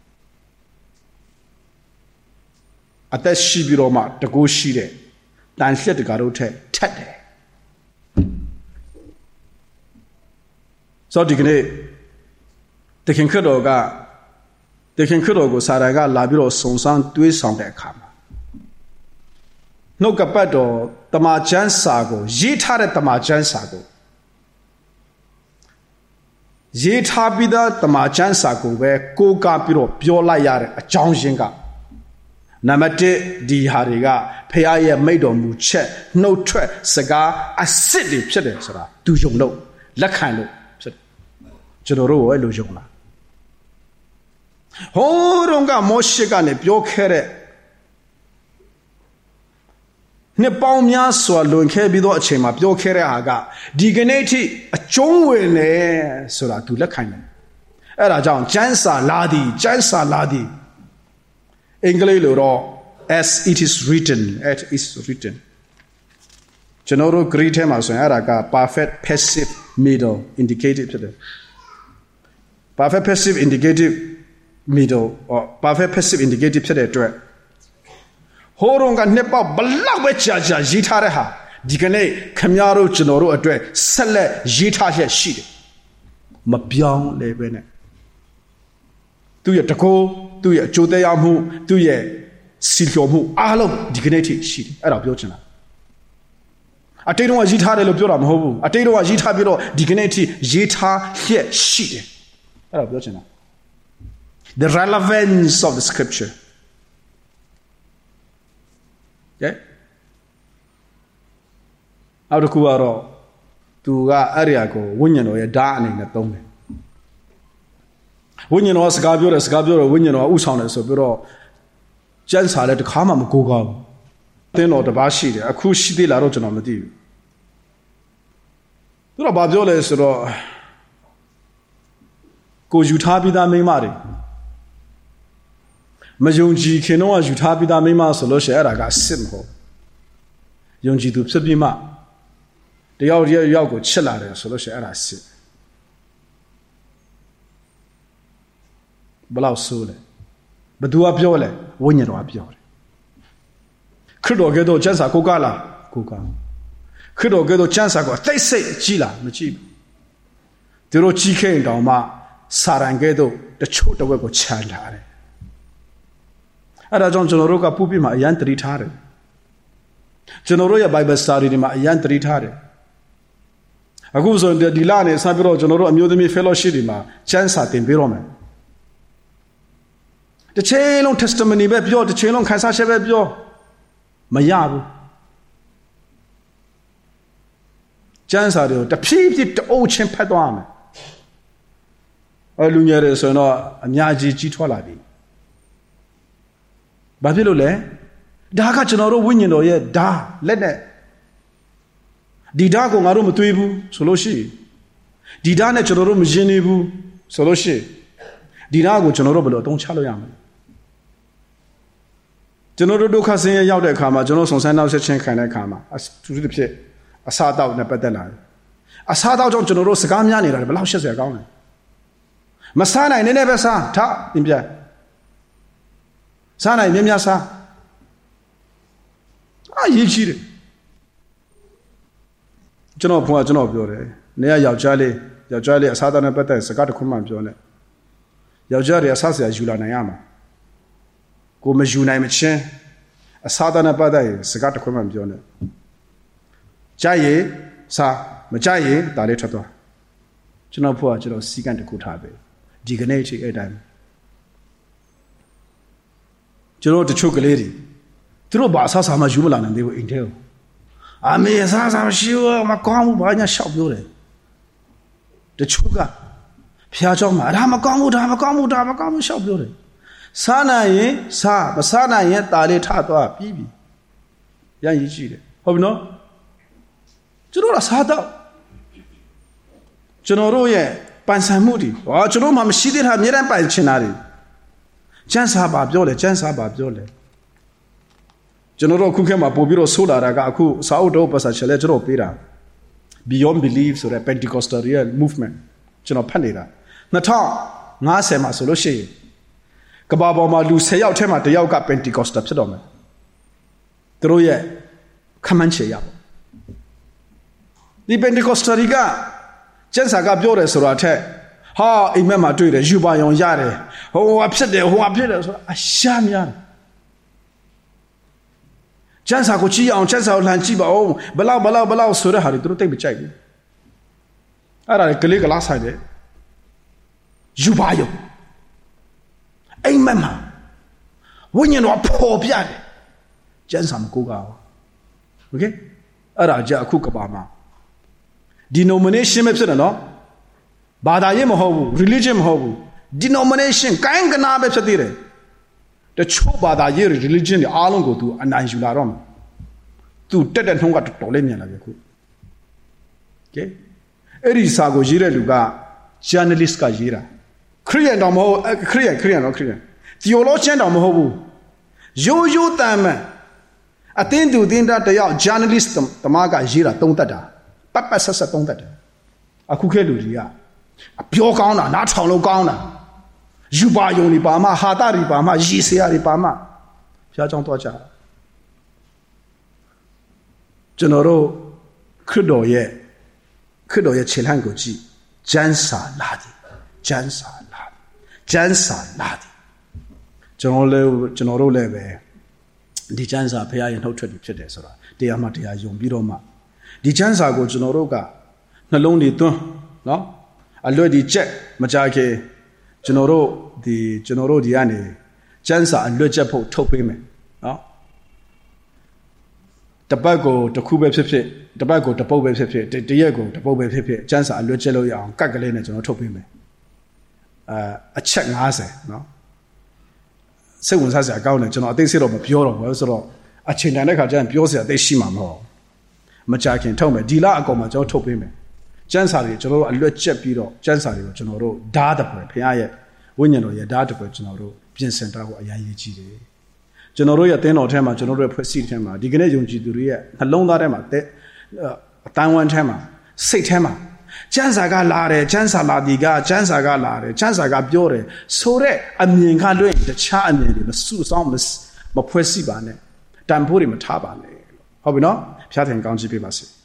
At that Shibiroma, the go she Dan said the garote, Ted. So, Dignay, the King Kudoga, the King Kudogo Saraga, Labiro, Sonsan, do it sound that come. No capato, Tamajan Sago, Yitare Tamajan Sago. Yitabida Tamajan Sago, where Go Gapiro, Piola Yare, a Jongshinga. Namate di Hariga, Paya made on Muche, no tre, cigar, a city, Psede, do you know? Lakano, General Elujona. Horonga Moshigane, Biokere. Ne Baumia so alone Kebido Chema, Biokere Aga, Diganati, a Chongwene, Sura to Lakane. Era John, Jansa Ladi, Jansa Ladi. Englelo, as it is written, as it is written. General greet him as an Araga, perfect passive middle indicated to the perfect passive indicative middle or perfect passive indicative to the direct. Horonga Nepa Balawe Jaja Jitareha, Digane, Camaro Genoro address, Sele Jita Sheet. Mapion Lebene. Do your taco, do your Jodeamu, do your Siliomu, Alo, Dignity sheet, Arabiochana. I take no Jita Loburam Hobu, I take no Jita Biro, Dignity, Jita here sheet. Arabiochana. The relevance of the scripture. Okay? Out of Kuaro to Ariago, Winyano, a darning at Dome. Winyano, Scabura, Scabura, Winyano, Usonas, or Bureau. Jens had to come and go. Then or the Bashi, a cruise de la Rojan on the deal. The Babioles or goes Utabida Memari. Majunji Kenoa Utabida Mema Solosha Eraga Simho. Yonji to Sabima. The audio Yago Chilla Solosha Erasi. Below Sule. But do up yole, when you're up yole. Kudo Gedo Jansa Kugala, Kuga. Kudo Gedo Jansa, they say Chila, Majib. သူတို့ကြီးခဲ့တောင်မှစာရန်ကဲတို့တချို့တဝက်ကိုခြံထားတယ်အဲ့ဒါကြောင့်ကျွန်တော်တို့ကပူပြမှာအရန်တတိထားတယ်ကျွန်တော်တို့ရဲ့ Bible study တွေမှာအရန်တတိထားတယ်အခုဆိုရင်ဒီလနဲ့ဆက်ပြီးတော့ကျွန်တော်တို့အမျိုးသမီး fellowship တွေမှာကျမ်းစာသင်ပေးတော့မယ်တစ်ချိန်လုံး testimony ပဲပြောတစ်ချိန်လုံးခန်းစားချက်ပဲပြောမရဘူးကျမ်းစာတွေကိုတဖြည်းဖြည်းတအုပ်ချင်းဖတ်သွားမယ်အဲလူငယ်တွေဆိုရင်တော့အများကြီးကြီးထွားလာပြီဘာဖြစ်လို့လဲဒါကကျွန်တော်တို့ဝိညာဉ်တော်ရဲ့ဓာတ်လက်နဲ့ဒီဓာတ်ကိုငါတို့မသွေးဘူးဆိုလို့ရှိဒီဓာတ်နဲ့ကျွန်တော်တို့မယဉ်နေဘူးဆိုလို့ရှိဒီဓာတ်ကိုကျွန်တော်တို့ဘယ်လိုအသုံးချလို့ရမလဲကျွန်တော်တို့ဒုက္ခဆင်းရဲရောက်တဲ့အခါမှာကျွန်တော်ဆုံဆန်းနောက်ဆက်ချင်းခံတဲ့အခါမှာသူတို့တစ်ဖြစ်အစာတောက်နဲ့ပတ်သက်လာတယ်အစာတောက်ကြောင့်ကျွန်တော်တို့စကားများနေတာဘယ်လောက်ရှက်စရာကောင်းလဲမစားနိုင်နည်းနည်းပဲစားထားပြင်ပြစားနိုင်မြများစားအာရေးချီတယ်ကျွန်တော်ဘုရားကျွန်တော်ပြောတယ်နေရယောက်ျားလေးယောက်ျားလေးအစားတောက်နဲ့ပတ်သက်စကားတစ်ခုမှပြောနေယောက်ျားတွေအစားစရာယူလာနိုင်ရမှာကိုမယူနိုင်မချင်းအစားတောက်နဲ့ပတ်သက်စကားတစ်ခုမှပြောနေကြိုက်ရင်စားမကြိုက်ရင်ဒါလေးထွက်သွားကျွန်တော်ဘုရားကျွန်တော်စီကံတစ်ခုထားပဲဒီကနေ့အချိန်အဲ့တိုင်းကျွန်တော်တချို့ကလေးတွေသူတို့ဘာအစားစားမှယူမလာနိုင်သေးဘူးအိမ်ထဲကိုအမေအစားစားမရှိဘူးမကောင်းဘူးဘာညာရှောက်ပြောတယ်တချို့ကဖျားเจ้าမှာဒါမကောင်းဘူးဒါမကောင်းဘူးဒါမကောင်းဘူးရှောက်ပြောတယ်စားနိုင်ရင်စားမစားနိုင်ရင်တာလေးထသွားပြီးပြီရန်ကြီးကြည့်တယ်ဟုတ်ပြီနော်ကျွန်တော်ကစားတော့ကျွန်တော်တို့ရဲ့ပန်ဆန်မှုတွေဟောကျွန်တော်မှမရှိသေးတာအများတန်းပိုင်ချင်တာတွေကျန်းစာပါပြောတယ်ကျန်းစာပါပြောတယ်ကျွန်တော်တို့အခုခေတ်မှာပို့ပြီးတော့ဆိုးလာတာကအခုစာအုပ်တော့ပတ်စာချက်လဲကျွန်တော်ပေးတာ Beyond Belief ဆိုတဲ့ Pentecostal movement ကျွန်တော်ဖတ်နေတာtwo thousand fiftyမှာဆိုလို့ရှိရင်ကဘာပေါ်မှာလူtenယောက်ထဲမှာတစ်ယောက်က Pentecostal ဖြစ်တော့မယ်သူတို့ရဲ့ခမန်းချေရပါဒီ Pentecostal ကကျန်းစာကပြောတယ်ဆိုတာထက်ဟာအိမ်မက်မှာတွေ့တယ်ယူပါရောင်ရတယ်ဟိုဟာဖြစ်တယ်ဟိုဟာဖြစ်တယ်ဆိုတာအရှားများတယ်ကျန်းစာကိုကြည့်အောင်ကျန်းစာကိုလှန်ကြည့်ပါဦးဘလောက်ဘလောက်ဘလောက်ဆိုတဲ့ဟာတွေသူတို့တိတ်မကြိုက်ဘူးအဲ့ဒါလေကလေးကလားဆိုင်တယ်ယူပါရောအိမ်မက်မှာဝိညာဉ်တော်ပေါ်ပြတယ်ကျန်းစာမကိုးကားဘူးโอเคအဲ့ဒါကြအခုကပါမှာdenomination ပဲဖြစ်တယ်နော်ဘာသာရေးမဟုတ်ဘူး religion မဟုတ်ဘူး denomination ကိုင်းကနာပဲဖြစ်သေးတယ်တချို့ဘာသာရေး religion တွေအားလုံးကို तू အနိုင်ယူလာတော့မှာ तू တက်တက်နှုံးကတော်တော်လေးမြန်လာပြီခုโอเคအဲ့ဒီစာကိုရေးတဲ့လူက journalist ကရေးတာခရိယန်တော်မဟုတ်ခရိယန်ခရိယန်တော့ခရိယန် theologian တော်မဟုတ်ဘူးရိုးရိုးတမ်းမှန်အသင်းသူသင်တာတယောက် journalist တမကရေးတာသုံးသက်တာပတ်ပတ်ဆက်ဆက်သုံးသက်တယ်အခုခေတ်လူတွေကအပြောကောင်းတာနားထောင်လို့ကောင်းတာယူပါယုံတွေပါမှဟာတာတွေပါမှရည်စရာတွေပါမှဖျားကြောင်းတော့ကြကျွန်တော်တို့ခရစ်တော်ရဲ့ခရစ်တော်ရဲ့ခြေလှမ်းကိုကြည့်ကျမ်းစာလာတယ်ကျမ်းစာလာတယ်ကျမ်းစာလာတယ်ကျွန်တော်လည်းကျွန်တော်တို့လည်းပဲဒီကျမ်းစာဖျားရင်နှုတ်ထွက်ပြီးဖြစ်တယ်ဆိုတာတရားမှတရားယုံပြီးတော့မှဒီချမ်းစာကိုကျွန်တော်တို့ကနှလုံးတွေသွင်းနော်အလွတ်ဒီချက်မကြခင်ကျွန်တော်တို့ဒီကျွန်တော်တို့ဒီကနေချမ်းစာအလွတ်ချက်ဖို့ထုတ်ပေးမယ်နော်တပတ်ကိုတစ်ခုပဲဖြစ်ဖြစ်တပတ်ကိုတစ်ပုတ်ပဲဖြစ်ဖြစ်တရက်ကိုတစ်ပုတ်ပဲဖြစ်ဖြစ်ချမ်းစာအလွတ်ချက်လို့ရအောင်ကတ်ကလေးနဲ့ကျွန်တော်ထုတ်ပေးမယ်အာအချက်fiftyနော်စိတ်ဝင်စားစရာကောင်းတယ်ကျွန်တော်အသိစိတ်တော့မပြောတော့ဘူးဆိုတော့အချိန်တန်တဲ့ခါကျရင်ပြောစရာအသိရှိမှာမဟုတ်မကြခင်ထုတ်မယ်ဒီလအကောင်မှာကျွန်တော်ထုတ်ပေးမယ်ကျန်းစာတွေကျွန်တော်တို့အလွတ်ချက်ပြီးတော့ကျန်းစာတွေကိုကျွန်တော်တို့ဓာတ်တပွဲဖခင်ရဲ့ဝိညာဉ်တော်ရဲ့ဓာတ်တပွဲကျွန်တော်တို့ပြင်ဆင်ထားဖို့အရေးကြီးတယ်ကျွန်တော်တို့ရဲ့အသင်းတော်ထဲမှာကျွန်တော်တို့ရဲ့ဖွဲ့စည်းထဲမှာဒီကနေ့ယုံကြည်သူတွေရဲ့နှလုံးသားထဲမှာအတန်းဝမ်းထဲမှာစိတ်ထဲမှာကျန်းစာကလာတယ်ကျန်းစာလာဒီကကျန်းစာကလာတယ်ကျန်းစာကပြောတယ်ဆိုတဲ့အမြင်ကလွင့်တခြားအမြင်တွေမစုဆောင်းမဖွဲ့စည်းပါနဲ့တန်ဖိုးတွေမထားပါနဲ့ဟုတ်ပြီနော်ဖျားထင်ကောင်းချီးပေးပါစေ